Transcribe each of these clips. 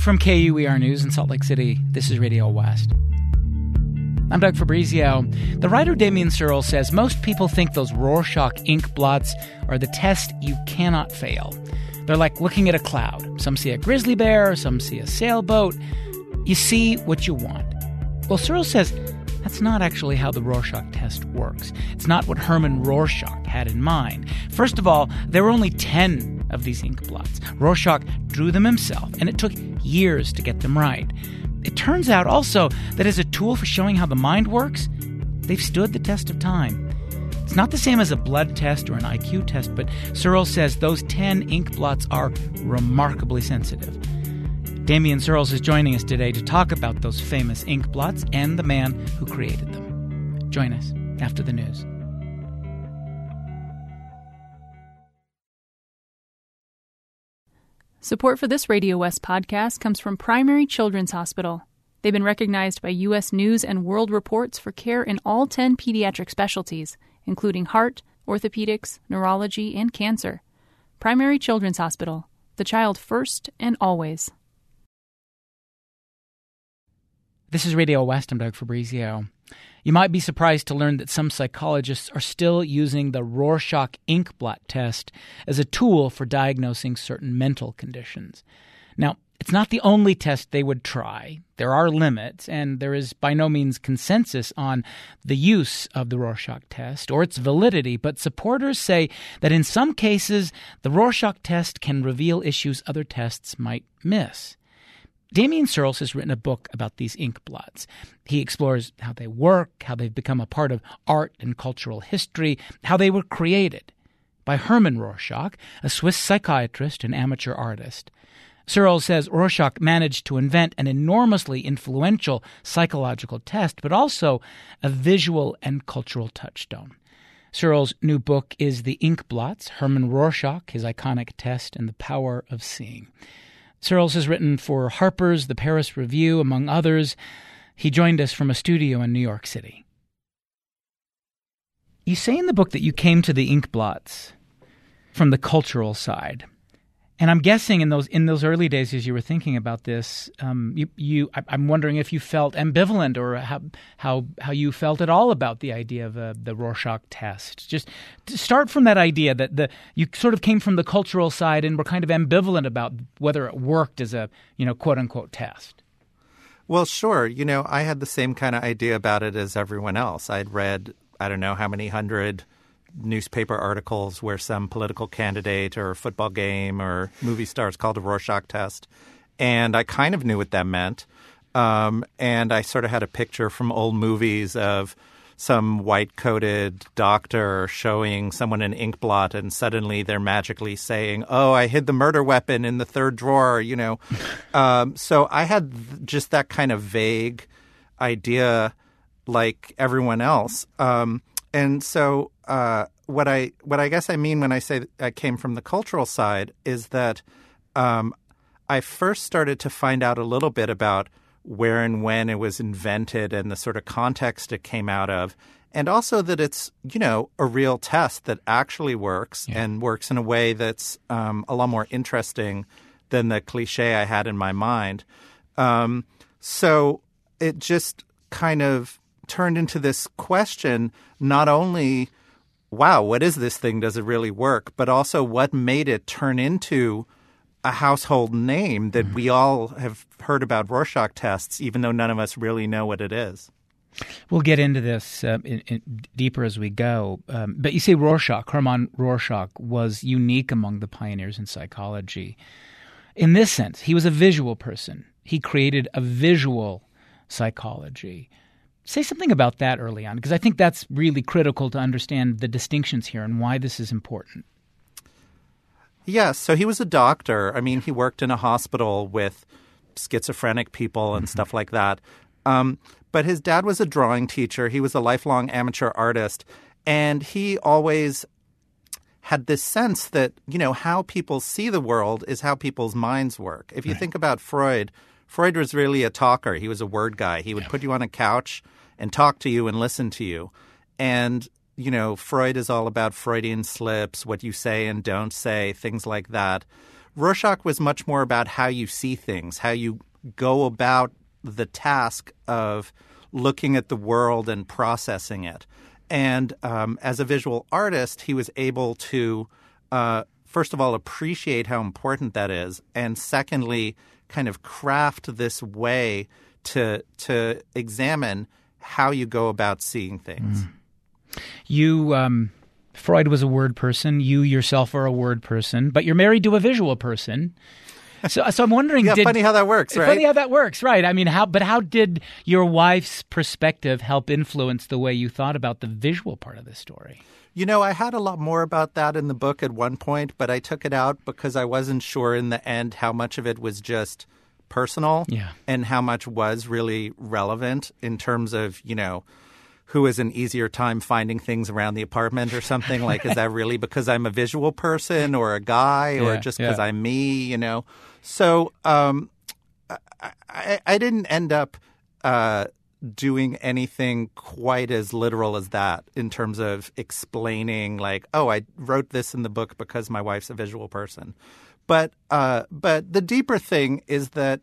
From KUER News in Salt Lake City, this is Radio West. I'm Doug Fabrizio. The writer Damien Searle says most people think those Rorschach ink blots are the test you cannot fail. They're like looking at a cloud. Some see a grizzly bear, some see a sailboat. You see what you want. Well, Searle says that's not actually how the Rorschach test works. It's not what Herman Rorschach had in mind. First of all, there were only 10 of these ink blots. Rorschach drew them himself, and it took years to get them right. It turns out also that as a tool for showing how the mind works, they've stood the test of time. It's not the same as a blood test or an IQ test, but Searle says those 10 ink blots are remarkably sensitive. Damien Searle is joining us today to talk about those famous ink blots and the man who created them. Join us after the news. Support for this Radio West podcast comes from Primary Children's Hospital. They've been recognized by U.S. News and World Reports for care in all 10 pediatric specialties, including heart, orthopedics, neurology, and cancer. Primary Children's Hospital. The child first and always. This is Radio West. I'm Doug Fabrizio. You might be surprised to learn that some psychologists are still using the Rorschach ink blot test as a tool for diagnosing certain mental conditions. Now, it's not the only test they would try. There are limits, and there is by no means consensus on the use of the Rorschach test or its validity, but supporters say that in some cases, the Rorschach test can reveal issues other tests might miss. Damien Searle has written a book about these ink blots. He explores how they work, how they've become a part of art and cultural history, how they were created by Herman Rorschach, a Swiss psychiatrist and amateur artist. Searle says Rorschach managed to invent an enormously influential psychological test, but also a visual and cultural touchstone. Searle's new book is The Ink Blots, Herman Rorschach, His Iconic Test, and the Power of Seeing. Searle has written for Harper's, the Paris Review, among others. He joined us from a studio in New York City. You say in the book that you came to the ink blots from the cultural side. And I'm guessing in those early days, as you were thinking about this, I'm wondering if you felt ambivalent or how you felt at all about the idea of the Rorschach test. Just to start from that idea that you sort of came from the cultural side and were kind of ambivalent about whether it worked as a quote unquote test. Well, sure. I had the same kind of idea about it as everyone else. I'd read I don't know how many hundred newspaper articles where some political candidate or football game or movie star is called a Rorschach test. And I kind of knew what that meant. And I sort of had a picture from old movies of some white-coated doctor showing someone an ink blot and suddenly they're magically saying, oh, I hid the murder weapon in the third drawer, So I had just that kind of vague idea like everyone else. And so what I guess I mean when I say I came from the cultural side is that I first started to find out a little bit about where and when it was invented and the sort of context it came out of, and also that it's, a real test that actually works and works in a way that's a lot more interesting than the cliche I had in my mind. So it just kind of turned into this question, not only, wow, what is this thing? Does it really work? But also what made it turn into a household name that we all have heard about Rorschach tests, even though none of us really know what it is. We'll get into this deeper as we go. But you say Rorschach, Hermann Rorschach, was unique among the pioneers in psychology. In this sense, he was a visual person. He created a visual psychology. Say something about that early on, because I think that's really critical to understand the distinctions here and why this is important. Yes, so he was a doctor. I mean, he worked in a hospital with schizophrenic people and stuff like that. But his dad was a drawing teacher. He was a lifelong amateur artist. And he always had this sense that, how people see the world is how people's minds work. If you think about Freud was really a talker. He was a word guy. He would put you on a couch and talk to you and listen to you. And Freud is all about Freudian slips, what you say and don't say, things like that. Rorschach was much more about how you see things, how you go about the task of looking at the world and processing it. And as a visual artist, he was able to, first of all, appreciate how important that is, and secondly, kind of craft this way to examine how you go about seeing things. You, Freud was a word person. You yourself are a word person, but you're married to a visual person. So I'm wondering, funny how that works, right? Funny how that works, right? I mean, how did your wife's perspective help influence the way you thought about the visual part of this story? You know, I had a lot more about that in the book at one point, but I took it out because I wasn't sure in the end how much of it was just personal and how much was really relevant in terms of, you know, who has an easier time finding things around the apartment or something. Like, is that really because I'm a visual person or a guy or just because I'm me, you know? So I didn't end up doing anything quite as literal as that in terms of explaining like, oh, I wrote this in the book because my wife's a visual person. But the deeper thing is that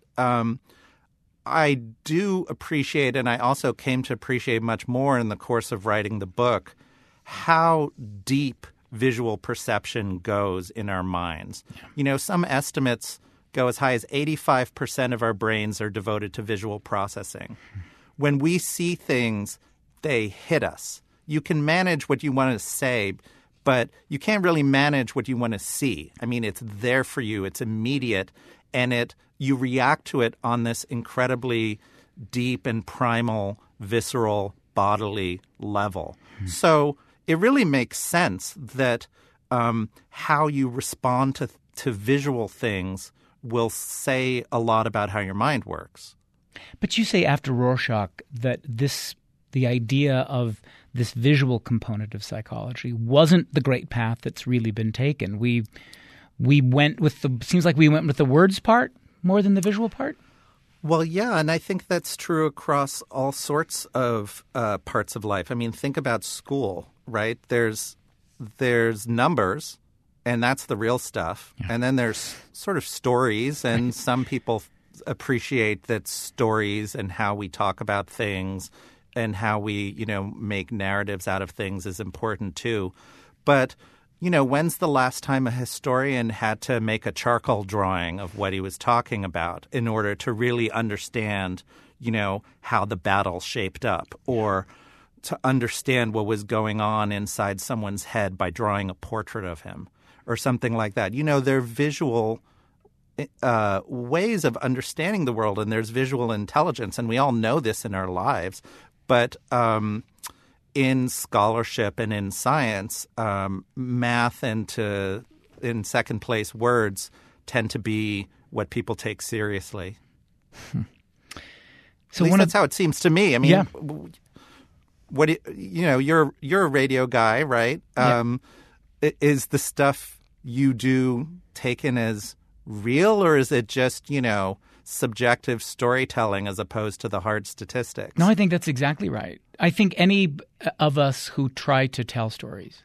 I do appreciate, and I also came to appreciate much more in the course of writing the book, how deep visual perception goes in our minds. Yeah. You know, some estimates go as high as 85% of our brains are devoted to visual processing. When we see things, they hit us. You can manage what you want to say, but you can't really manage what you want to see. I mean, it's there for you. It's immediate, and you react to it on this incredibly deep and primal, visceral, bodily level. So it really makes sense that how you respond to visual things will say a lot about how your mind works. But you say after Rorschach that the idea of this visual component of psychology wasn't the great path that's really been taken. We went with seems like we went with the words part more than the visual part? Well, yeah, and I think that's true across all sorts of parts of life. I mean, think about school, right? There's numbers, and that's the real stuff. Yeah. And then there's sort of stories, and some people appreciate that stories and how we talk about things and how we, make narratives out of things is important too. But when's the last time a historian had to make a charcoal drawing of what he was talking about in order to really understand, how the battle shaped up, or to understand what was going on inside someone's head by drawing a portrait of him or something like that? There are visual ways of understanding the world, and there's visual intelligence, and we all know this in our lives. But in scholarship and in science, math and in second place words tend to be what people take seriously. So at least that's how it seems to me. I mean, what you're a radio guy, right? Yeah. Is the stuff you do taken as real, or is it just subjective storytelling as opposed to the hard statistics? No, I think that's exactly right. I think any of us who try to tell stories,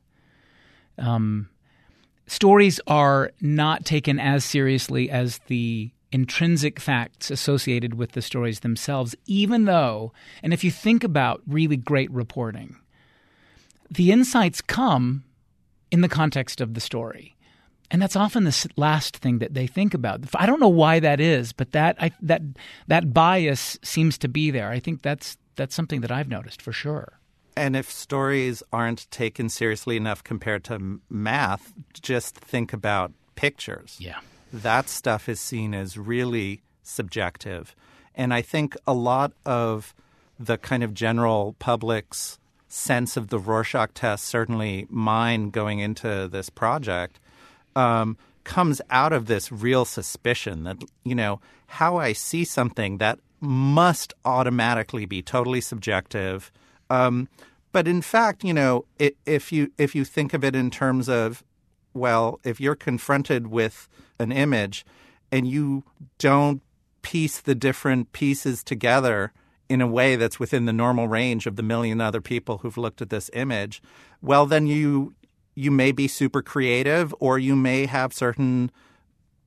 stories are not taken as seriously as the intrinsic facts associated with the stories themselves, even though, and if you think about really great reporting, the insights come in the context of the story. And that's often the last thing that they think about. I don't know why that is, but that bias seems to be there. I think that's something that I've noticed for sure. And if stories aren't taken seriously enough compared to math, just think about pictures. Yeah. That stuff is seen as really subjective. And I think a lot of the kind of general public's sense of the Rorschach test, certainly mine going into this project, comes out of this real suspicion that, how I see something that must automatically be totally subjective. But in fact, if you think of it in terms of, well, if you're confronted with an image and you don't piece the different pieces together in a way that's within the normal range of the million other people who've looked at this image, well, then you may be super creative, or you may have certain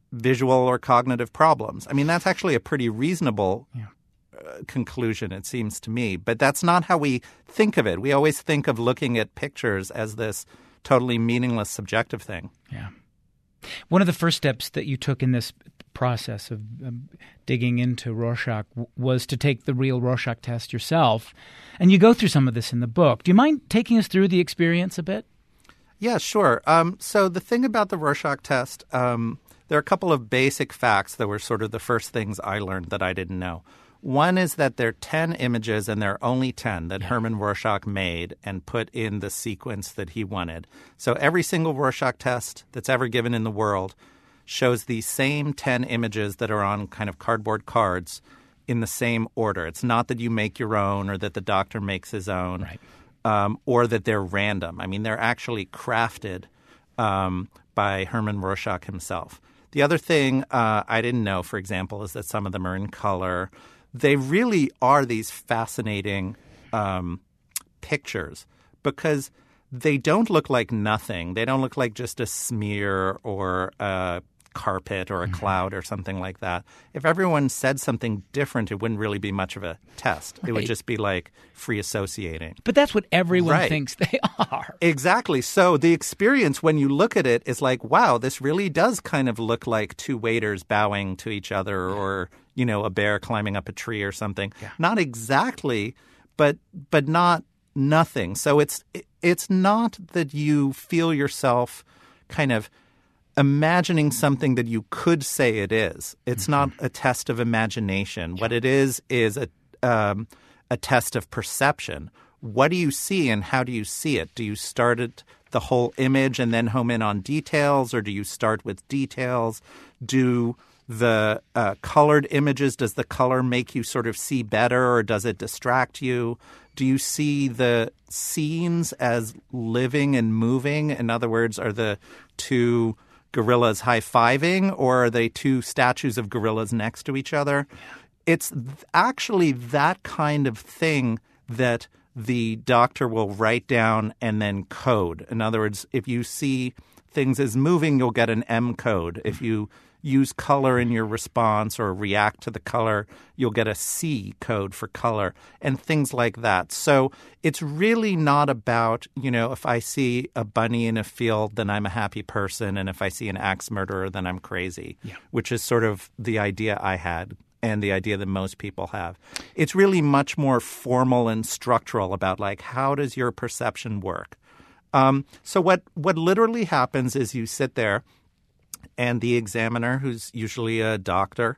visual or cognitive problems. I mean, that's actually a pretty reasonable conclusion, it seems to me. But that's not how we think of it. We always think of looking at pictures as this totally meaningless subjective thing. Yeah. One of the first steps that you took in this process of digging into Rorschach was to take the real Rorschach test yourself. And you go through some of this in the book. Do you mind taking us through the experience a bit? Yeah, sure. So the thing about the Rorschach test, there are a couple of basic facts that were sort of the first things I learned that I didn't know. One is that there are 10 images, and there are only 10 that Herman Rorschach made and put in the sequence that he wanted. So every single Rorschach test that's ever given in the world shows the same 10 images that are on kind of cardboard cards in the same order. It's not that you make your own or that the doctor makes his own, or that they're random. I mean, they're actually crafted by Herman Rorschach himself. The other thing I didn't know, for example, is that some of them are in color. They really are these fascinating pictures because they don't look like nothing. They don't look like just a smear or a carpet or a cloud or something like that. If everyone said something different, it wouldn't really be much of a test. It would just be like free associating. But that's what everyone thinks they are. Exactly. So the experience when you look at it is like, wow, this really does kind of look like two waiters bowing to each other or, you know, a bear climbing up a tree or something. Yeah. Not exactly, but not nothing. So it's not that you feel yourself kind of imagining something that you could say it is. It's not a test of imagination. What it is a test of perception. What do you see and how do you see it? Do you start at the whole image and then home in on details, or do you start with details? Do the colored images, does the color make you sort of see better, or does it distract you? Do you see the scenes as living and moving? In other words, are the two gorillas high-fiving, or are they two statues of gorillas next to each other? It's actually that kind of thing that the doctor will write down and then code. In other words, if you see things as moving, you'll get an M code. If you use color in your response or react to the color, you'll get a C code for color and things like that. So it's really not about, you know, if I see a bunny in a field, then I'm a happy person. And if I see an axe murderer, then I'm crazy, which is sort of the idea I had and the idea that most people have. It's really much more formal and structural about like, how does your perception work? So what literally happens is you sit there and the examiner, who's usually a doctor,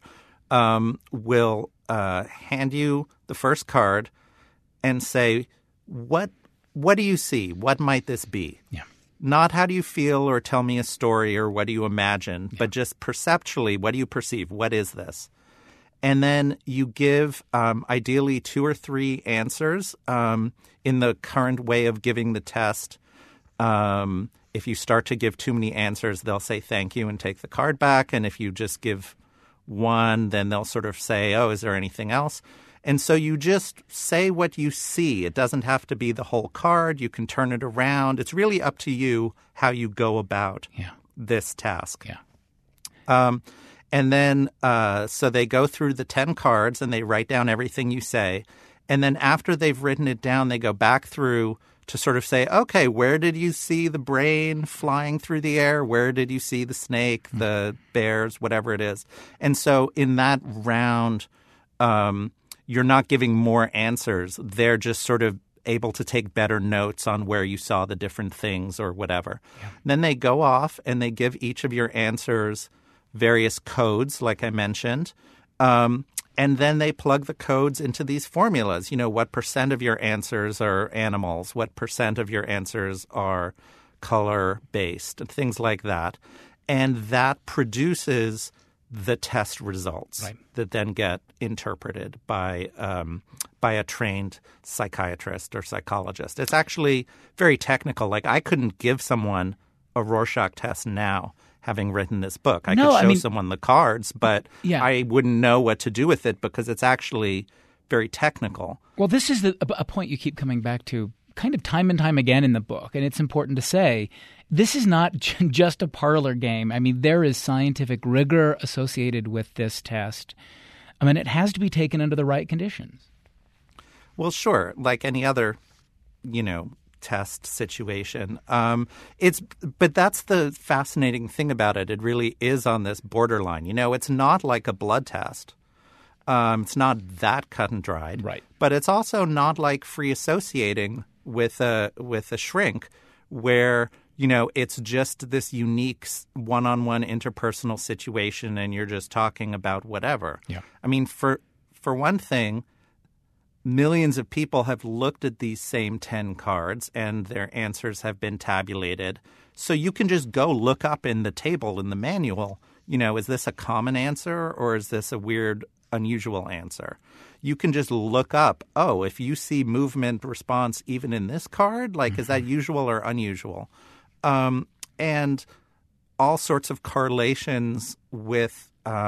will hand you the first card and say, what do you see? What might this be? Yeah. Not how do you feel or tell me a story or what do you imagine, but just perceptually, what do you perceive? What is this? And then you give ideally 2 or 3 answers in the current way of giving the test. If you start to give too many answers, they'll say thank you and take the card back. And if you just give one, then they'll sort of say, oh, is there anything else? And so you just say what you see. It doesn't have to be the whole card. You can turn it around. It's really up to you how you go about this task. Yeah. And then so they go through the 10 cards and they write down everything you say. And then after they've written it down, they go back through to sort of say, okay, where did you see the brain flying through the air? Where did you see the snake, the bears, whatever it is? And so in that round, you're not giving more answers. They're just sort of able to take better notes on where you saw the different things or whatever. Yeah. Then they go off and they give each of your answers various codes, like I mentioned. And then they plug the codes into these formulas. You know, what percent of your answers are animals? What percent of your answers are color-based? And things like that. And that produces the test results that then get interpreted by a trained psychiatrist or psychologist. It's actually very technical. Like, I couldn't give someone a Rorschach test now, having written this book. I could show someone the cards, but I wouldn't know what to do with it because it's actually very technical. Well, this is a point you keep coming back to kind of time and time again in the book, and it's important to say this is not just a parlor game. I mean, there is scientific rigor associated with this test. I mean, it has to be taken under the right conditions. Well, sure, like any other, test situation. But that's the fascinating thing about it. It really is on this borderline. It's not like a blood test. It's not that cut and dried. Right. But it's also not like free associating with a shrink where, it's just this unique one-on-one interpersonal situation and you're just talking about whatever. Yeah. I mean, for one thing, millions of people have looked at these same 10 cards and their answers have been tabulated. So you can just go look up in the table in the manual, is this a common answer or is this a weird, unusual answer? You can just look up, if you see movement response even in this card, is that usual or unusual? And all sorts of correlations with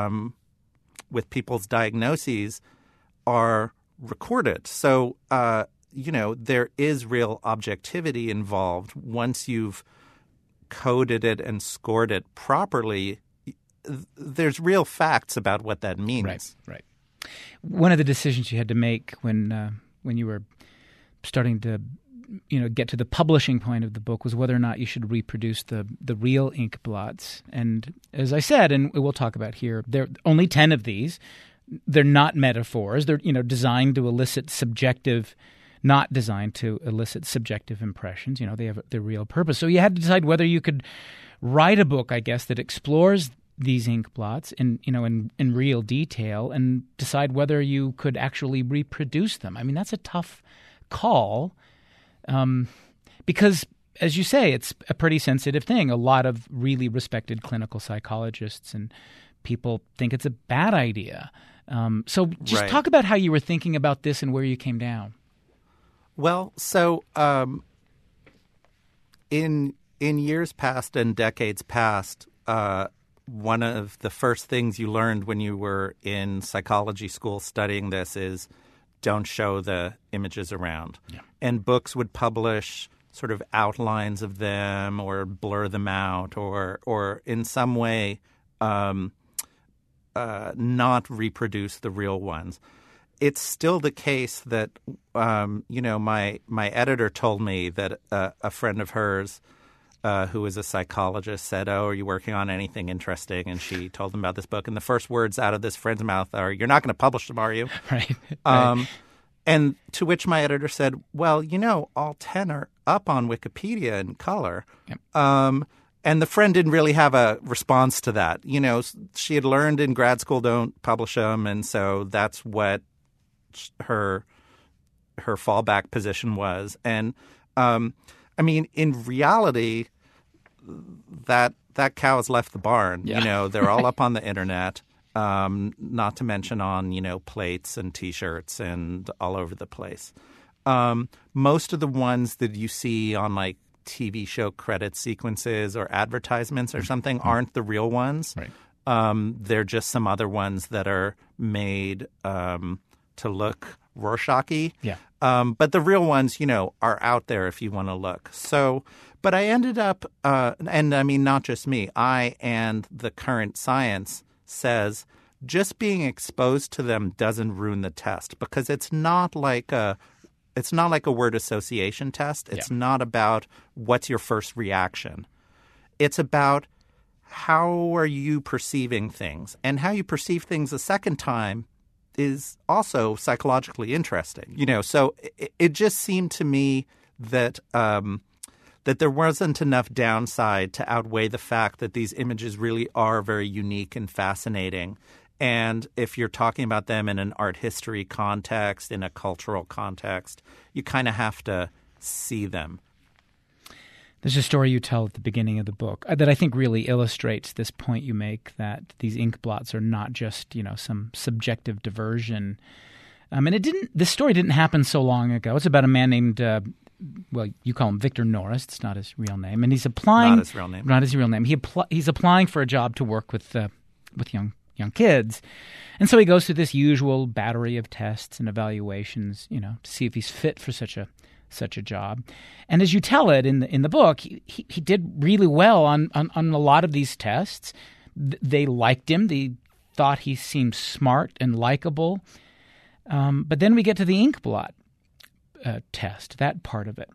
people's diagnoses are recorded. So, there is real objectivity involved. Once you've coded it and scored it properly, there's real facts about what that means. Right. One of the decisions you had to make when you were starting to, get to the publishing point of the book was whether or not you should reproduce the real ink blots. And as I said, and we'll talk about here, there are only 10 of these. They're not metaphors. They're, designed to elicit subjective, not designed to elicit subjective impressions. They have their real purpose. So you had to decide whether you could write a book, I guess, that explores these ink blots in real detail and decide whether you could actually reproduce them. I mean, that's a tough call because, as you say, it's a pretty sensitive thing. A lot of really respected clinical psychologists and people think it's a bad idea. So just talk about how you were thinking about this and where you came down. Well, so in years past and decades past, one of the first things you learned when you were in psychology school studying this is don't show the images around. Yeah. And books would publish sort of outlines of them or blur them out or in some way not reproduce the real ones. It's still the case that, my editor told me that a friend of hers who was a psychologist said, are you working on anything interesting? And she told them about this book. And the first words out of this friend's mouth are, you're not going to publish them, are you? Right. And to which my editor said, well, all 10 are up on Wikipedia in color. Yep. And the friend didn't really have a response to that. She had learned in grad school don't publish them, and so that's what her fallback position was. And in reality, that cow has left the barn. Yeah. They're all up on the internet, not to mention on plates and T-shirts and all over the place. Most of the ones that you see on TV show credit sequences or advertisements or something aren't the real ones. Right. They're just some other ones that are made to look Rorschach-y. Yeah. But the real ones, are out there if you want to look. So, but I ended up, and I mean, not just me, I and the current science says just being exposed to them doesn't ruin the test because it's not like a word association test. It's not about what's your first reaction. It's about how are you perceiving things, and how you perceive things a second time is also psychologically interesting. So it just seemed to me that that there wasn't enough downside to outweigh the fact that these images really are very unique and fascinating. And if you're talking about them in an art history context, in a cultural context, you kind of have to see them. There's a story you tell at the beginning of the book that I think really illustrates this point you make, that these ink blots are not just, some subjective diversion. And this story didn't happen so long ago. It's about a man named, you call him Victor Norris. It's not his real name. And he's applying. Not his real name. Not his real name. He's applying for a job to work with young kids. And so he goes through this usual battery of tests and evaluations, to see if he's fit for such such a job. And as you tell it in the book, he did really well on a lot of these tests. They liked him. They thought he seemed smart and likable. But then we get to the inkblot test, that part of it.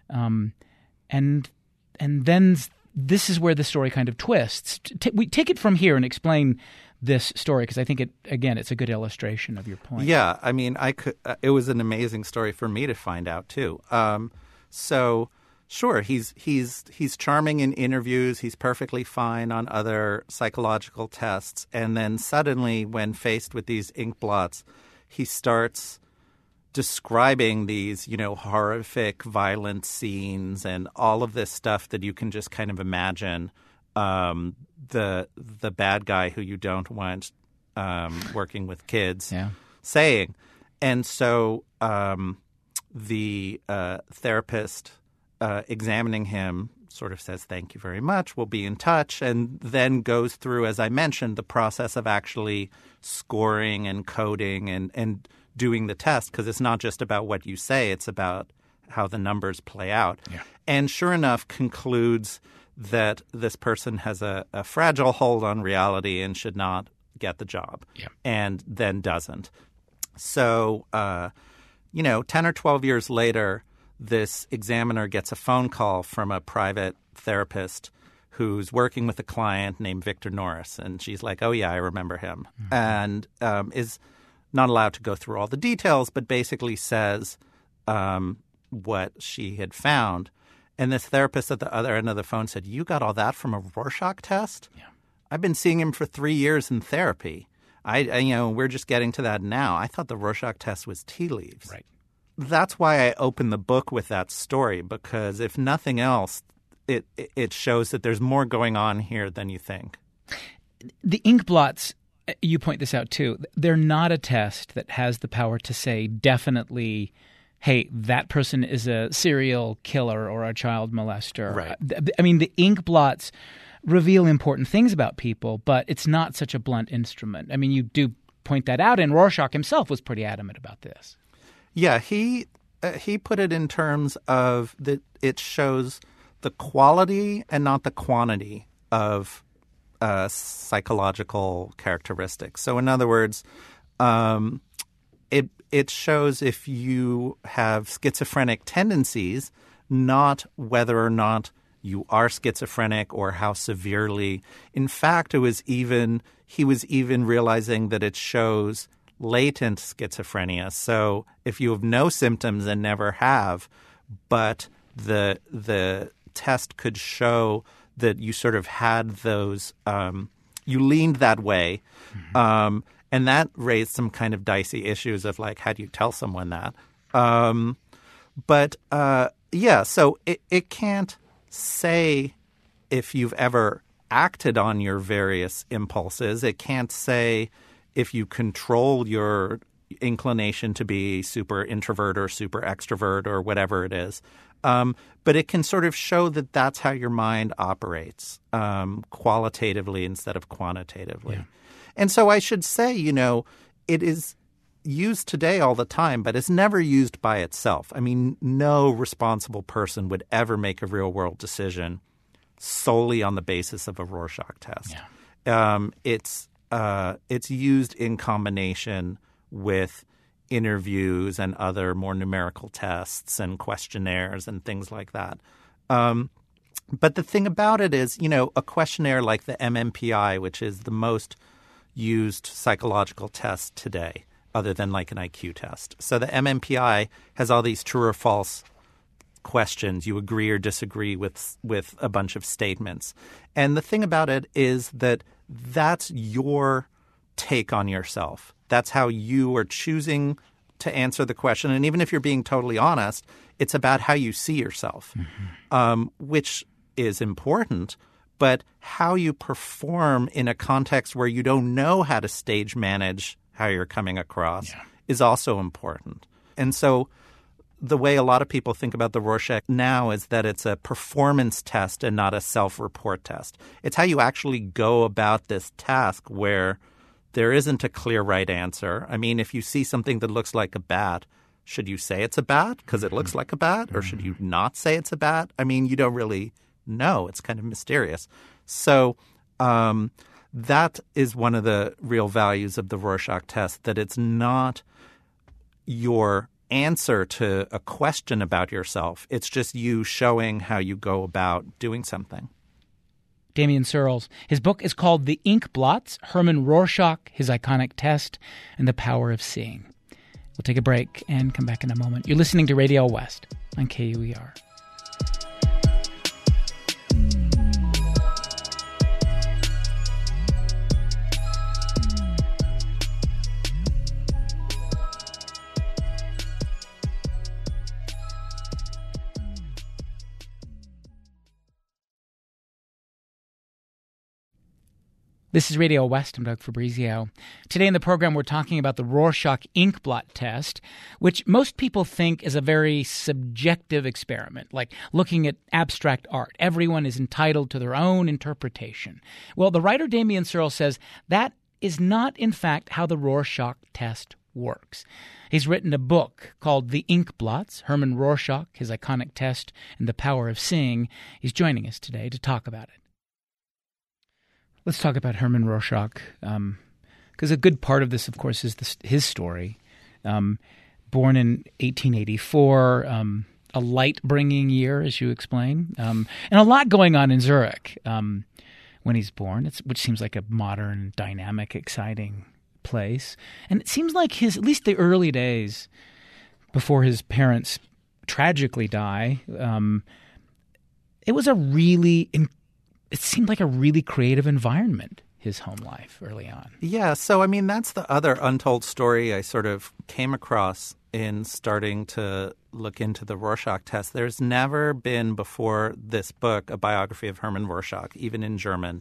And then this is where the story kind of twists. We take it from here and explain this story, because I think it's a good illustration of your point. Yeah, I mean, it was an amazing story for me to find out too. So sure, he's charming in interviews. He's perfectly fine on other psychological tests, and then suddenly, when faced with these ink blots, he starts describing these, horrific, violent scenes and all of this stuff that you can just kind of imagine the bad guy who you don't want working with kids saying. And so the therapist examining him sort of says, "Thank you very much. We'll be in touch," and then goes through, as I mentioned, the process of actually scoring and coding and doing the test, because it's not just about what you say, it's about how the numbers play out. Yeah. And sure enough, concludes that this person has a fragile hold on reality and should not get the job, and then doesn't. So, 10 or 12 years later, this examiner gets a phone call from a private therapist who's working with a client named Victor Norris. And she's like, "Oh, yeah, I remember him." Mm-hmm. And is not allowed to go through all the details, but basically says what she had found. And this therapist at the other end of the phone said, "You got all that from a Rorschach test? Yeah. I've been seeing him for 3 years in therapy. We're just getting to that now. I thought the Rorschach test was tea leaves." Right. That's why I opened the book with that story, because if nothing else, it shows that there's more going on here than you think. The ink blots, you point this out too, they're not a test that has the power to say definitely, hey, that person is a serial killer or a child molester. Right. I mean, the ink blots reveal important things about people, but it's not such a blunt instrument. I mean, you do point that out, and Rorschach himself was pretty adamant about this. Yeah, he put it in terms of that it shows the quality and not the quantity of psychological characteristics. So, in other words, it shows if you have schizophrenic tendencies, not whether or not you are schizophrenic or how severely. In fact, he was even realizing that it shows latent schizophrenia. So if you have no symptoms and never have, but the test could show that you sort of had those, you leaned that way, and that raised some kind of dicey issues of like, how do you tell someone that? So it can't say if you've ever acted on your various impulses. It can't say if you control your inclination to be super introvert or super extrovert or whatever it is. But it can sort of show that that's how your mind operates, qualitatively instead of quantitatively. Yeah. And so I should say, it is used today all the time, but it's never used by itself. I mean, no responsible person would ever make a real-world decision solely on the basis of a Rorschach test. Yeah. It's used in combination with interviews and other more numerical tests and questionnaires and things like that. But the thing about it is, a questionnaire like the MMPI, which is the most used psychological test today, other than like an IQ test. So the MMPI has all these true or false questions. You agree or disagree with a bunch of statements. And the thing about it is that that's your take on yourself. That's how you are choosing to answer the question. And even if you're being totally honest, it's about how you see yourself, which is important. But how you perform in a context where you don't know how to stage manage how you're coming across is also important. And so the way a lot of people think about the Rorschach now is that it's a performance test and not a self-report test. It's how you actually go about this task where there isn't a clear right answer. I mean, if you see something that looks like a bat, should you say it's a bat because it looks like a bat, or should you not say it's a bat? I mean, you don't really know. It's kind of mysterious. So that is one of the real values of the Rorschach test, that it's not your answer to a question about yourself. It's just you showing how you go about doing something. Damien Searles. His book is called The Ink Blots, Herman Rorschach, His Iconic Test, and the Power of Seeing. We'll take a break and come back in a moment. You're listening to Radio West on KUER. This is Radio West. I'm Doug Fabrizio. Today in the program, we're talking about the Rorschach ink blot test, which most people think is a very subjective experiment, like looking at abstract art. Everyone is entitled to their own interpretation. Well, the writer Damien Searles says that is not, in fact, how the Rorschach test works. He's written a book called The Ink Blots, Herman Rorschach, His Iconic Test, and the Power of Seeing. He's joining us today to talk about it. Let's talk about Herman Rorschach, because a good part of this, of course, is his story. Born in 1884, a light-bringing year, as you explain, and a lot going on in Zurich when he's born, which seems like a modern, dynamic, exciting place. And it seems like at least the early days before his parents tragically die, it seemed like a really creative environment, his home life early on. Yeah, so I mean, that's the other untold story I sort of came across in starting to look into the Rorschach test. There's never been before this book a biography of Herman Rorschach, even in German.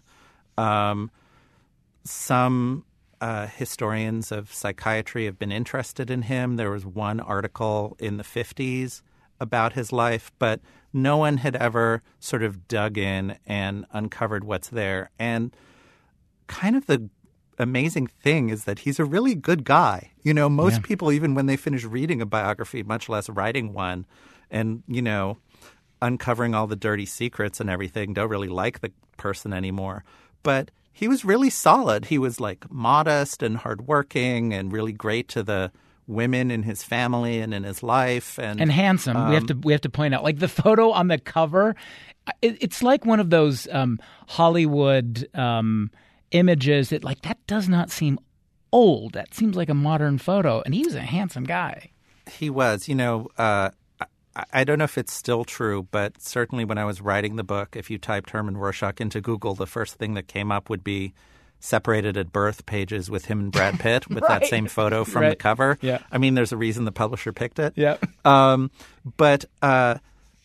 Some historians of psychiatry have been interested in him. There was one article in the 50s about his life, but no one had ever sort of dug in and uncovered what's there. And kind of the amazing thing is that he's a really good guy. You know, most people, even when they finish reading a biography, much less writing one, and, you know, uncovering all the dirty secrets and everything, don't really like the person anymore. But he was really solid. He was like modest and hardworking and really great to the women in his family and in his life, and handsome. We have to point out, like the photo on the cover, it's like one of those Hollywood images that does not seem old. That seems like a modern photo, and he was a handsome guy. He was. You know, I don't know if it's still true, but certainly when I was writing the book, if you typed Herman Rorschach into Google, the first thing that came up would be separated at birth pages with him and Brad Pitt with that same photo from the cover. Yeah. I mean, there's a reason the publisher picked it. Yeah. But I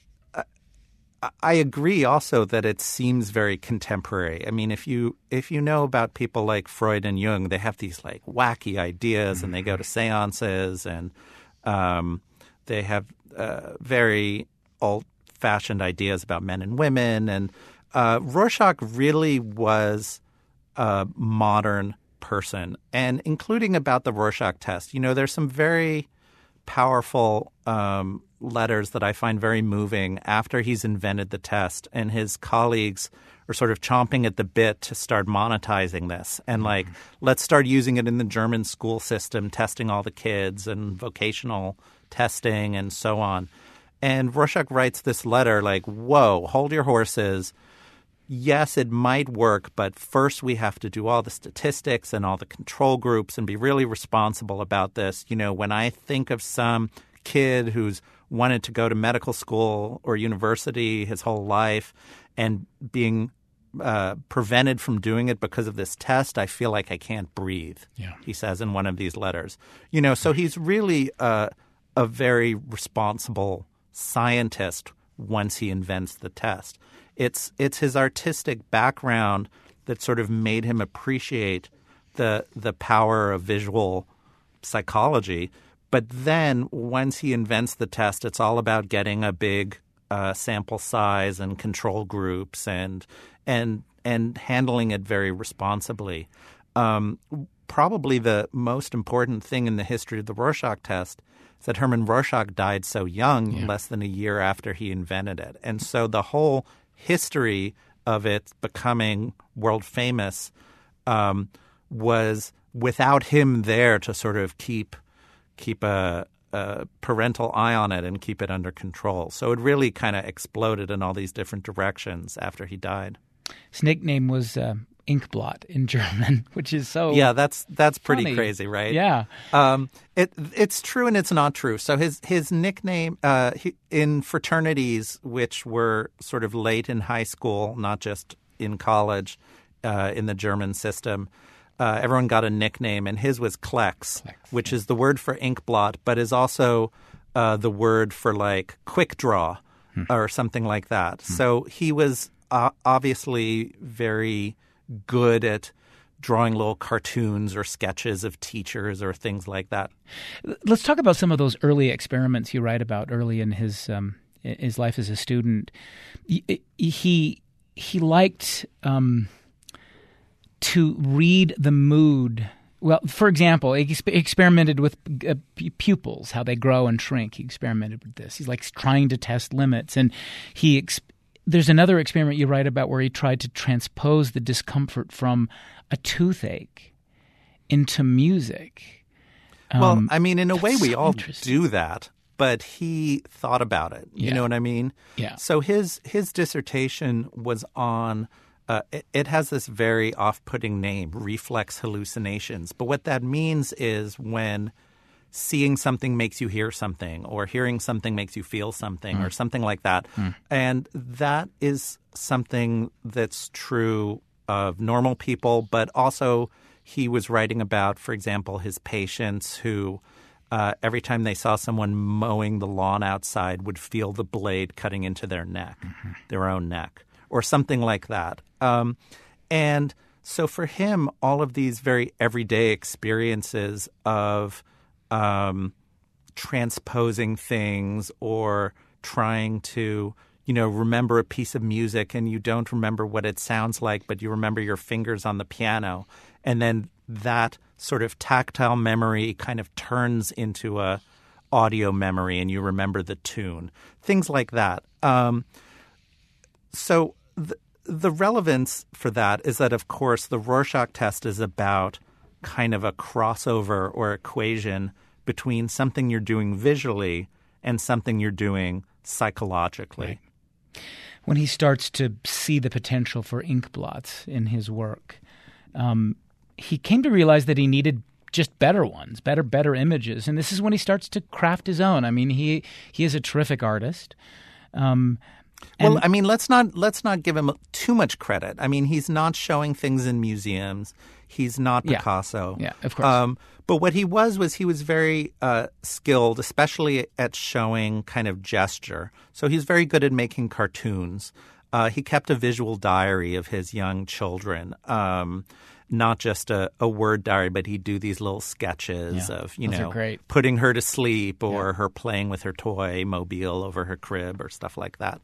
agree also that it seems very contemporary. I mean, if you know about people like Freud and Jung, they have these like wacky ideas and they go to seances and they have very old-fashioned ideas about men and women. And Rorschach really was a modern person, and including about the Rorschach test. You know, there's some very powerful letters that I find very moving after he's invented the test, and his colleagues are sort of chomping at the bit to start monetizing this and like, let's start using it in the German school system, testing all the kids and vocational testing and so on. And Rorschach writes this letter like, whoa, hold your horses. Yes, it might work, but first we have to do all the statistics and all the control groups and be really responsible about this. You know, when I think of some kid who's wanted to go to medical school or university his whole life and being prevented from doing it because of this test, I feel like I can't breathe, he says in one of these letters. You know, so he's really a very responsible scientist once he invents the test. It's his artistic background that sort of made him appreciate the power of visual psychology. But then once he invents the test, it's all about getting a big sample size and control groups and handling it very responsibly. Probably the most important thing in the history of the Rorschach test is that Hermann Rorschach died so young, less than a year after he invented it. And so the whole history of it becoming world famous was without him there to sort of keep a parental eye on it and keep it under control. So it really kind of exploded in all these different directions after he died. His nickname was Inkblot in German, which is so that's pretty funny. Crazy, right? Yeah. It's true and it's not true. So his nickname in fraternities, which were sort of late in high school, not just in college, in the German system, everyone got a nickname, and his was Klecks, which is the word for inkblot, but is also the word for like quick draw or something like that. So he was obviously very good at drawing little cartoons or sketches of teachers or things like that. Let's talk about some of those early experiments you write about early in his life as a student. He liked to read the mood. Well, for example, he experimented with pupils, how they grow and shrink. He experimented with this. He's like trying to test limits. And there's another experiment you write about where he tried to transpose the discomfort from a toothache into music. Well, I mean, in a way, we so all do that, but he thought about it. You know what I mean? Yeah. So his dissertation was on it has this very off-putting name, reflex hallucinations. But what that means is when seeing something makes you hear something, or hearing something makes you feel something, or something like that. And that is something that's true of normal people, but also he was writing about, for example, his patients who every time they saw someone mowing the lawn outside would feel the blade cutting into their neck, their own neck, or something like that. And so for him, all of these very everyday experiences of transposing things or trying to, remember a piece of music and you don't remember what it sounds like, but you remember your fingers on the piano. And then that sort of tactile memory kind of turns into a audio memory and you remember the tune. Things like that. So the relevance for that is that, of course, the Rorschach test is about kind of a crossover or equation between something you're doing visually and something you're doing psychologically. Right. When he starts to see the potential for ink blots in his work, he came to realize that he needed just better ones, better images. And this is when he starts to craft his own. I mean, he is a terrific artist. Well, I mean, let's not give him too much credit. I mean, he's not showing things in museums. He's not Picasso. Yeah, of course. But what he was very skilled, especially at showing kind of gesture. So he's very good at making cartoons. He kept a visual diary of his young children, not just a word diary, but he'd do these little sketches of, putting her to sleep or her playing with her toy mobile over her crib or stuff like that.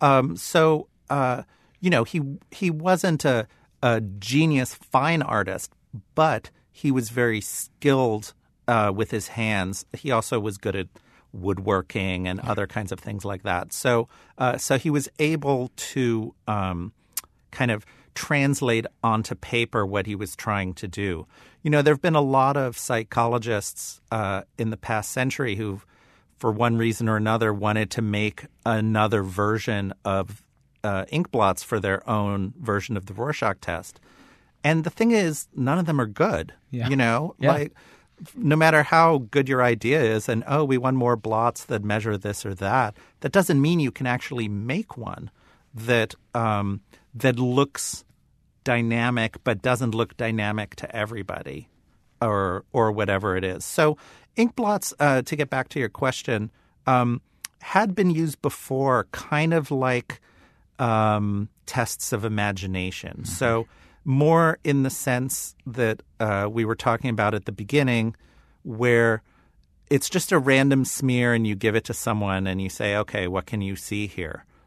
He wasn't a genius fine artist, but he was very skilled with his hands. He also was good at woodworking and other kinds of things like that. So he was able to kind of translate onto paper what he was trying to do. There have been a lot of psychologists in the past century who, for one reason or another, wanted to make another version of ink blots for their own version of the Rorschach test. And the thing is, none of them are good, Like, no matter how good your idea is and, we want more blots that measure this or that, that doesn't mean you can actually make one that looks dynamic but doesn't look dynamic to everybody or whatever it is. So ink blots, to get back to your question, had been used before kind of like tests of imagination. Mm-hmm. So more in the sense that we were talking about at the beginning, where it's just a random smear and you give it to someone and you say, okay, what can you see here?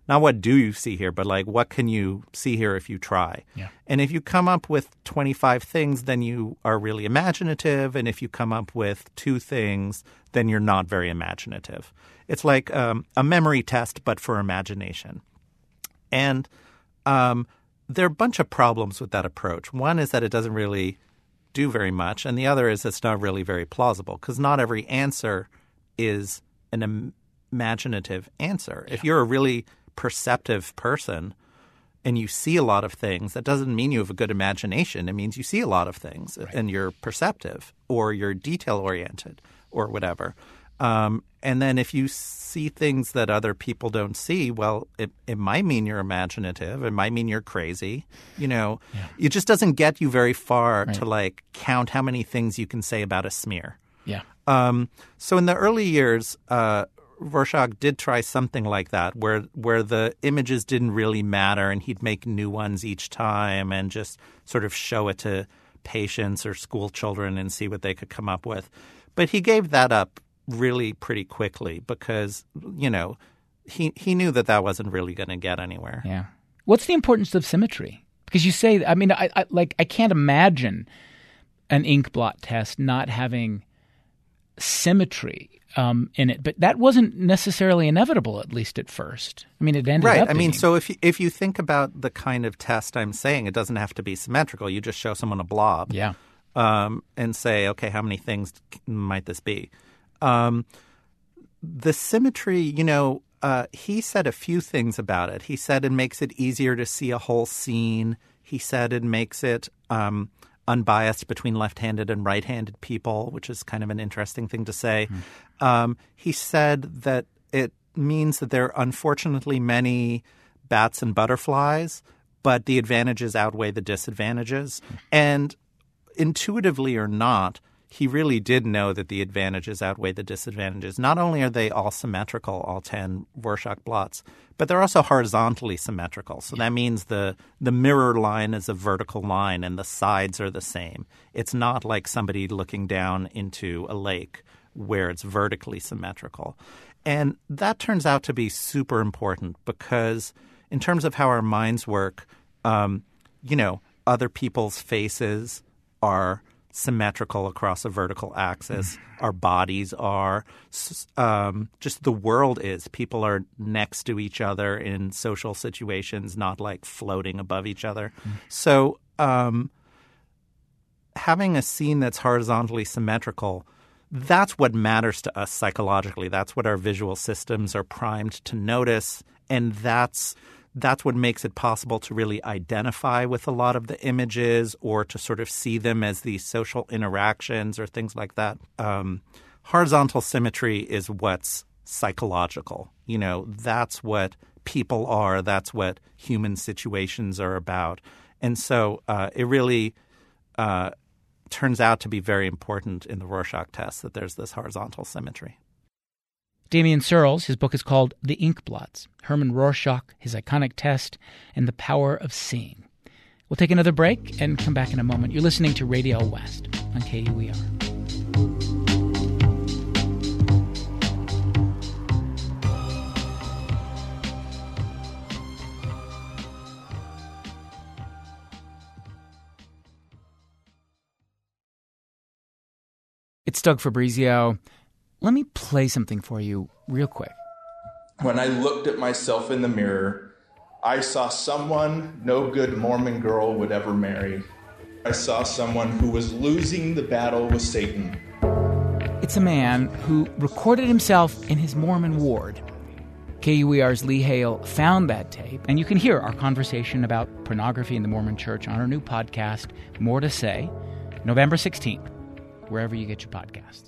not what do you see here, but like what can you see here if you try? Yeah. And if you come up with 25 things, then you are really imaginative. And if you come up with 2 things, then you're not very imaginative. It's like a memory test, but for imagination. And there are a bunch of problems with that approach. One is that it doesn't really do very much, and the other is it's not really very plausible because not every answer is an imaginative answer. Yeah. If you're a really perceptive person and you see a lot of things, that doesn't mean you have a good imagination. It means you see a lot of things and you're perceptive or you're detail-oriented or whatever. And then if you see things that other people don't see, well, it might mean you're imaginative. It might mean you're crazy. It just doesn't get you very far to like count how many things you can say about a smear. Yeah. So in the early years, Rorschach did try something like that where the images didn't really matter and he'd make new ones each time and just sort of show it to patients or school children and see what they could come up with. But he gave that up really pretty quickly because, he knew that wasn't really going to get anywhere. Yeah. What's the importance of symmetry? Because you say, I can't imagine an ink blot test not having symmetry in it, but that wasn't necessarily inevitable, at least at first. I mean, it ended up being. So if you think about the kind of test I'm saying, it doesn't have to be symmetrical. You just show someone a blob, and say, okay, how many things might this be? The symmetry, he said a few things about it. He said it makes it easier to see a whole scene. He said it makes it unbiased between left-handed and right-handed people, which is kind of an interesting thing to say. He said that it means that there are unfortunately many bats and butterflies, but the advantages outweigh the disadvantages. And intuitively or not, he really did know that the advantages outweigh the disadvantages. Not only are they all symmetrical, all 10 Rorschach blots, but they're also horizontally symmetrical. So that means the mirror line is a vertical line and the sides are the same. It's not like somebody looking down into a lake where it's vertically symmetrical. And that turns out to be super important because in terms of how our minds work, other people's faces are symmetrical across a vertical axis. Our bodies are. Just the world is. People are next to each other in social situations, not like floating above each other. So having a scene that's horizontally symmetrical, that's what matters to us psychologically. That's what our visual systems are primed to notice, and that's what makes it possible to really identify with a lot of the images or to sort of see them as these social interactions or things like that. Horizontal symmetry is what's psychological. That's what people are. That's what human situations are about. And so it really turns out to be very important in the Rorschach test that there's this horizontal symmetry. Damien Searles, his book is called The Ink Blots, Herman Rorschach, His Iconic Test, and the Power of Seeing. We'll take another break and come back in a moment. You're listening to Radio West on KUER. It's Doug Fabrizio. Let me play something for you real quick. When I looked at myself in the mirror, I saw someone no good Mormon girl would ever marry. I saw someone who was losing the battle with Satan. It's a man who recorded himself in his Mormon ward. KUER's Lee Hale found that tape, and you can hear our conversation about pornography in the Mormon Church on our new podcast, More to Say, November 16th, wherever you get your podcasts.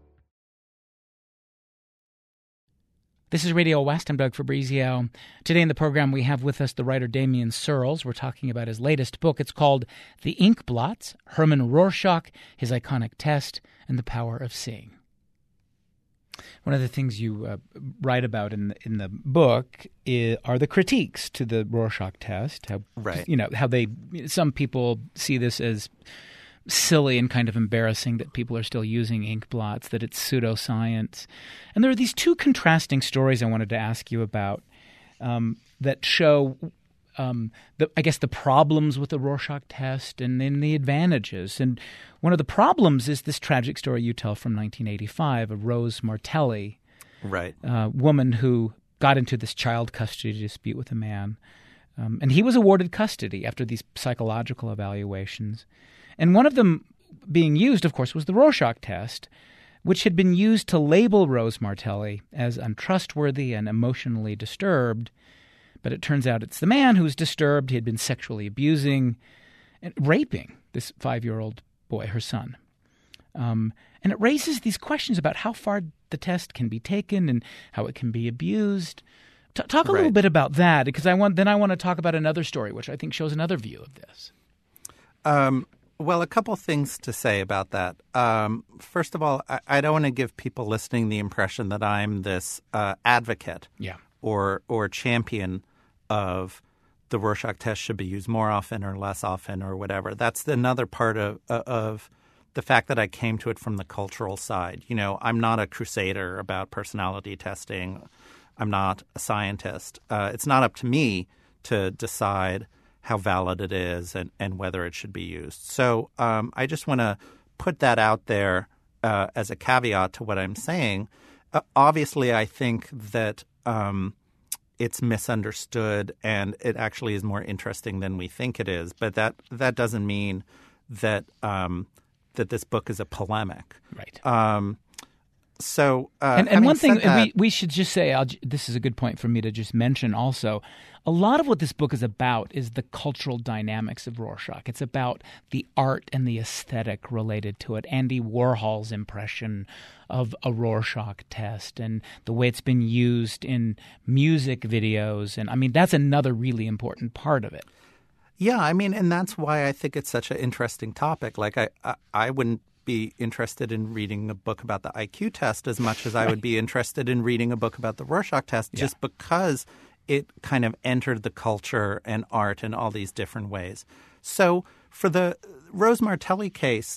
This is Radio West. I'm Doug Fabrizio. Today in the program, we have with us the writer Damien Searles. We're talking about his latest book. It's called The Ink Blots, Herman Rorschach, His Iconic Test, and the Power of Seeing. One of the things you write about in the book are the critiques to the Rorschach test. How some people see this as silly and kind of embarrassing that people are still using ink blots, that it's pseudoscience. And there are these two contrasting stories I wanted to ask you about. that show the problems with the Rorschach test and then the advantages. And one of the problems is this tragic story you tell from 1985 of Rose Martelli, right? Woman who got into this child custody dispute with a man. And he was awarded custody after these psychological evaluations. And one of them being used, of course, was the Rorschach test, which had been used to label Rose Martelli as untrustworthy and emotionally disturbed. But it turns out it's the man who was disturbed. He had been sexually abusing and raping this 5-year-old boy, her son. And it raises these questions about how far the test can be taken and how it can be abused. Talk a little bit about that, because I want to talk about another story, which I think shows another view of this. Well, a couple things to say about that. First of all, I don't want to give people listening the impression that I'm this advocate or champion of the Rorschach test should be used more often or less often or whatever. That's another part of the fact that I came to it from the cultural side. You know, I'm not a crusader about personality testing. I'm not a scientist. It's not up to me to decide how valid it is and whether it should be used. So I just want to put that out there as a caveat to what I'm saying. Obviously, I think that it's misunderstood and it actually is more interesting than we think it is. But that doesn't mean that that this book is a polemic. Right. So and one thing we should just say, this is a good point for me to just mention also, a lot of what this book is about is the cultural dynamics of Rorschach. It's about the art and the aesthetic related to it. Andy Warhol's impression of a Rorschach test and the way it's been used in music videos. And I mean, that's another really important part of it. Yeah, I mean, and that's why I think it's such an interesting topic. Like I wouldn't be interested in reading a book about the IQ test as much as I would be interested in reading a book about the Rorschach test, just because it kind of entered the culture and art in all these different ways. So for the Rose Martelli case,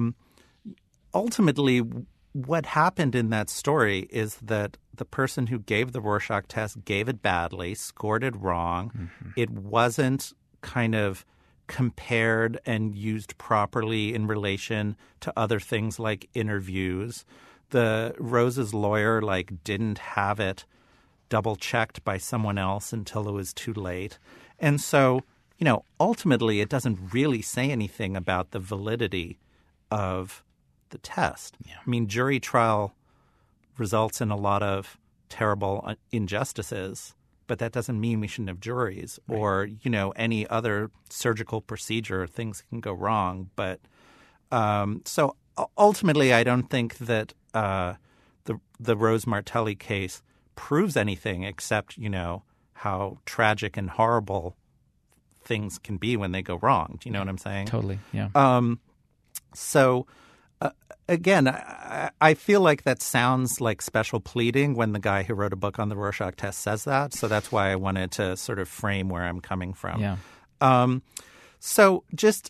ultimately what happened in that story is that the person who gave the Rorschach test gave it badly, scored it wrong. Mm-hmm. It wasn't kind of compared and used properly in relation to other things like interviews. The Rose's lawyer didn't have it double checked by someone else until it was too late. And so, ultimately it doesn't really say anything about the validity of the test. Yeah. I mean, jury trial results in a lot of terrible injustices, but that doesn't mean we shouldn't have juries or, any other surgical procedure. Things can go wrong. But so ultimately, I don't think that the Rose Martelli case proves anything except, how tragic and horrible things can be when they go wrong. Do you know what I'm saying? Totally, yeah. So again, I feel like that sounds like special pleading when the guy who wrote a book on the Rorschach test says that. So that's why I wanted to sort of frame where I'm coming from. Yeah. So just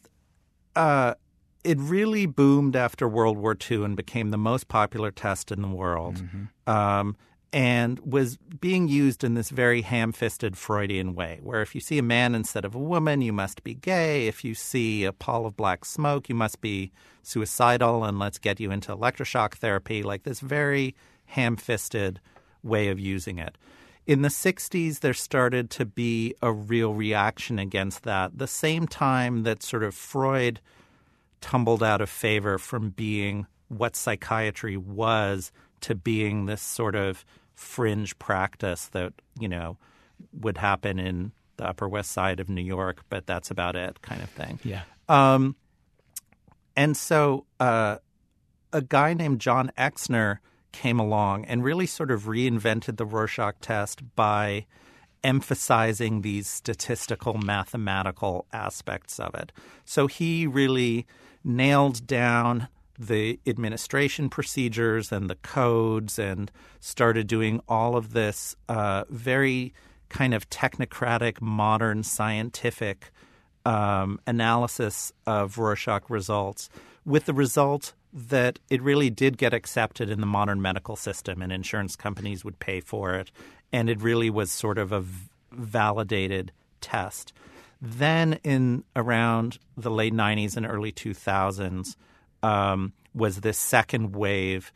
it really boomed after World War II and became the most popular test in the world. Mm-hmm. And was being used in this very ham-fisted Freudian way, where if you see a man instead of a woman, you must be gay. If you see a pall of black smoke, you must be suicidal, and let's get you into electroshock therapy, like this very ham-fisted way of using it. In the 60s, there started to be a real reaction against that. The same time that sort of Freud tumbled out of favor from being what psychiatry was to being this sort of fringe practice that, would happen in the Upper West Side of New York, but that's about it kind of thing. Yeah. And so a guy named John Exner came along and really sort of reinvented the Rorschach test by emphasizing these statistical, mathematical aspects of it. So he really nailed down the administration procedures and the codes and started doing all of this very kind of technocratic, modern, scientific analysis of Rorschach results, with the result that it really did get accepted in the modern medical system, and insurance companies would pay for it, and it really was sort of a validated test. Then in around the late 90s and early 2000s was this second wave,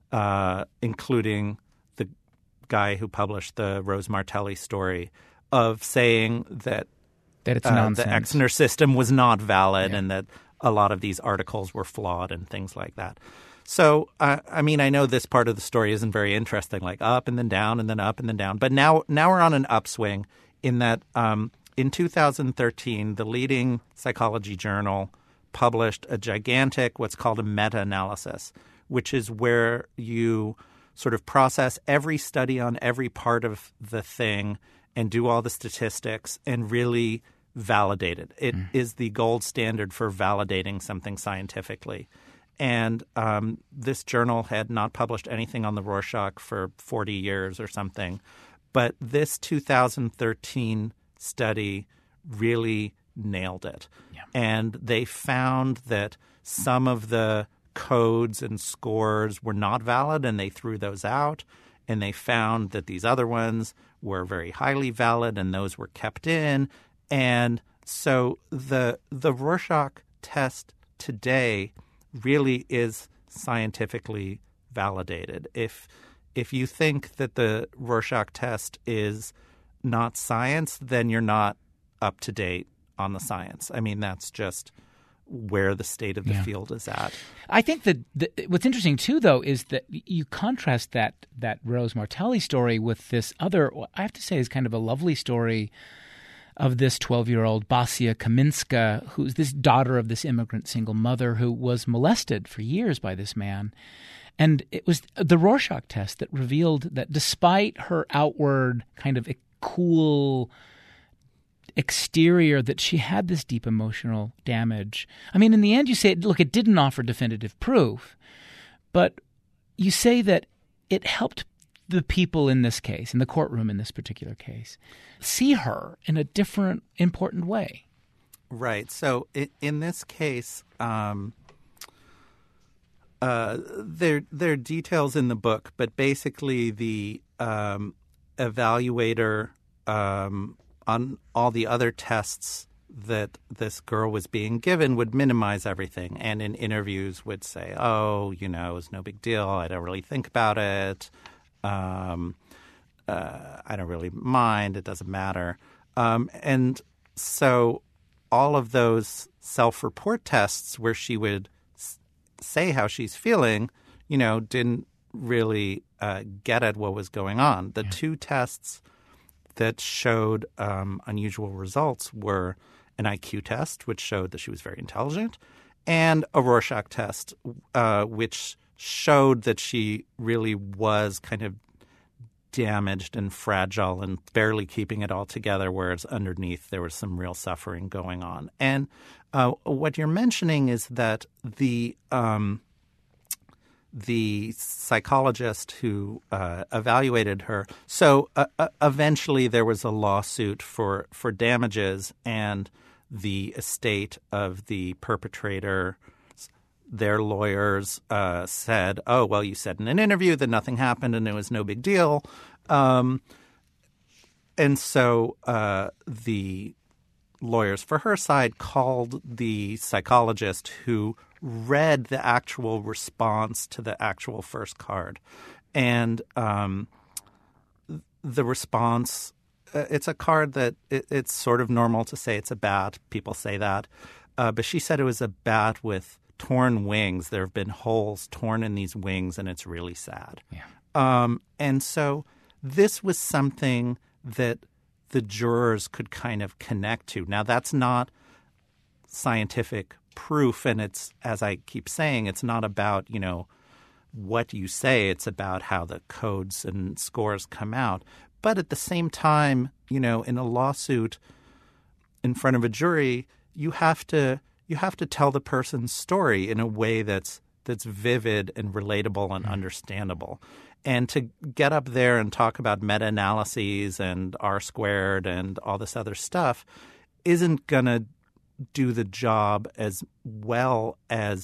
including the guy who published the Rose Martelli story, of saying that it's nonsense. The Exner system was not valid and that a lot of these articles were flawed and things like that. So, I mean, I know this part of the story isn't very interesting, like up and then down and then up and then down. But now we're on an upswing in that in 2013, the leading psychology journal published a gigantic what's called a meta-analysis, which is where you sort of process every study on every part of the thing and do all the statistics and really validate it. It is the gold standard for validating something scientifically. And this journal had not published anything on the Rorschach for 40 years or something. But this 2013 study really nailed it. Yeah. And they found that some of the codes and scores were not valid, and they threw those out. And they found that these other ones were very highly valid, and those were kept in. And so the Rorschach test today really is scientifically validated. If you think that the Rorschach test is not science, then you're not up to date on the science. I mean, that's just where the state of the field is at. I think that what's interesting too, though, is that you contrast that Rose Martelli story with this other, I have to say, is kind of a lovely story of this 12-year-old Basia Kaminska, who's this daughter of this immigrant single mother who was molested for years by this man. And it was the Rorschach test that revealed that despite her outward kind of cool exterior, that she had this deep emotional damage. I mean, in the end, you say, look, it didn't offer definitive proof, but you say that it helped the people in this case, in the courtroom in this particular case, see her in a different, important way. Right. So in this case, there are details in the book, but basically the evaluator on all the other tests that this girl was being given would minimize everything, and in interviews would say, oh, you know, it's no big deal. I don't really think about it. I don't really mind. It doesn't matter. And so all of those self-report tests where she would say how she's feeling, you know, didn't really get at what was going on. The two tests that showed unusual results were an IQ test, which showed that she was very intelligent, and a Rorschach test, which showed that she really was kind of damaged and fragile and barely keeping it all together, whereas underneath there was some real suffering going on. And what you're mentioning is that the psychologist who evaluated her. So eventually there was a lawsuit for damages, and the estate of the perpetrator, their lawyers said, oh, well, you said in an interview that nothing happened and it was no big deal. And so the lawyers for her side called the psychologist who read the actual response to the actual first card. And the response, it's a card that it's sort of normal to say it's a bat. People say that. But she said it was a bat with torn wings. There have been holes torn in these wings, and it's really sad. Yeah. And so this was something that the jurors could kind of connect to. Now, that's not scientific proof, and it's, as I keep saying, it's not about, you know, what you say. It's about how the codes and scores come out. But at the same time, you know, in a lawsuit in front of a jury, you have to tell the person's story in a way that's vivid and relatable and understandable. And to get up there and talk about meta-analyses and R-squared and all this other stuff isn't going to do the job as well as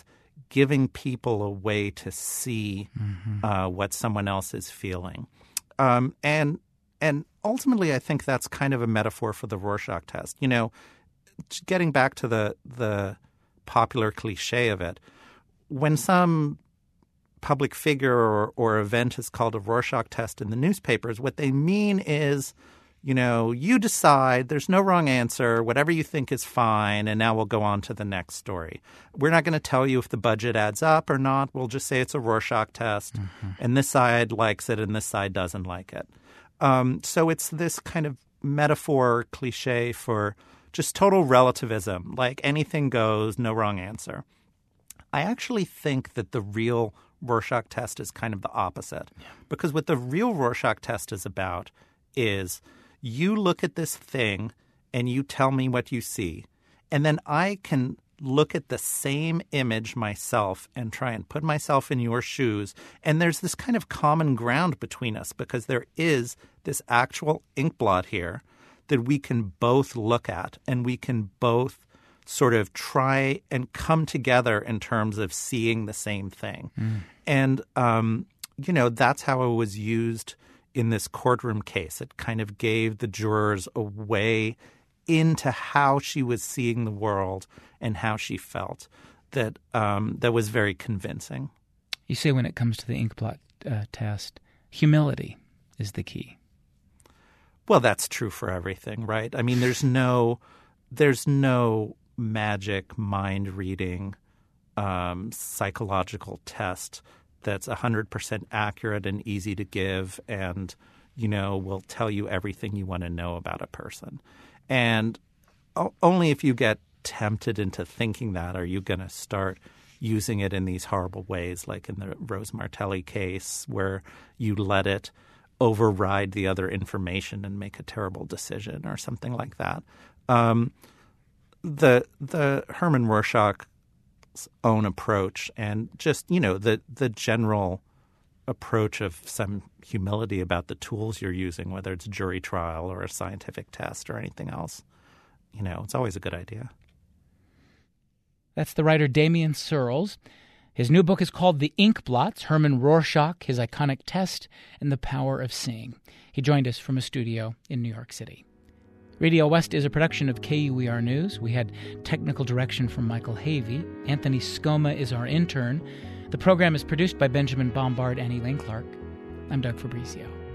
giving people a way to see what someone else is feeling. And ultimately, I think that's kind of a metaphor for the Rorschach test. You know, getting back to the popular cliche of it, when some public figure or event is called a Rorschach test in the newspapers, what they mean is, you know, you decide, there's no wrong answer, whatever you think is fine, and now we'll go on to the next story. We're not going to tell you if the budget adds up or not. We'll just say it's a Rorschach test, and this side likes it and this side doesn't like it. So it's this kind of metaphor cliche for just total relativism, like anything goes, no wrong answer. I actually think that the real Rorschach test is kind of the opposite, because what the real Rorschach test is about is you look at this thing and you tell me what you see, and then I can look at the same image myself and try and put myself in your shoes. And there's this kind of common ground between us because there is this actual ink blot here that we can both look at, and we can both sort of try and come together in terms of seeing the same thing. And, you know, that's how it was used in this courtroom case. It kind of gave the jurors a way into how she was seeing the world and how she felt that was very convincing. You say when it comes to the ink blot test, humility is the key. Well, that's true for everything, right? I mean, there's no magic mind-reading psychological test that's 100% accurate and easy to give and, you know, will tell you everything you want to know about a person. And only if you get tempted into thinking that are you going to start using it in these horrible ways, like in the Rose Martelli case where you let it override the other information and make a terrible decision or something like that. The Herman Rorschach's own approach and just, you know, the general approach of some humility about the tools you're using, whether it's jury trial or a scientific test or anything else, you know, it's always a good idea. That's the writer Damien Searles. His new book is called The Ink Blots, Herman Rorschach, His Iconic Test, and the Power of Seeing. He joined us from a studio in New York City. Radio West is a production of KUER News. We had technical direction from Michael Havey. Anthony Scoma is our intern. The program is produced by Benjamin Bombard and Elaine Clark. I'm Doug Fabrizio.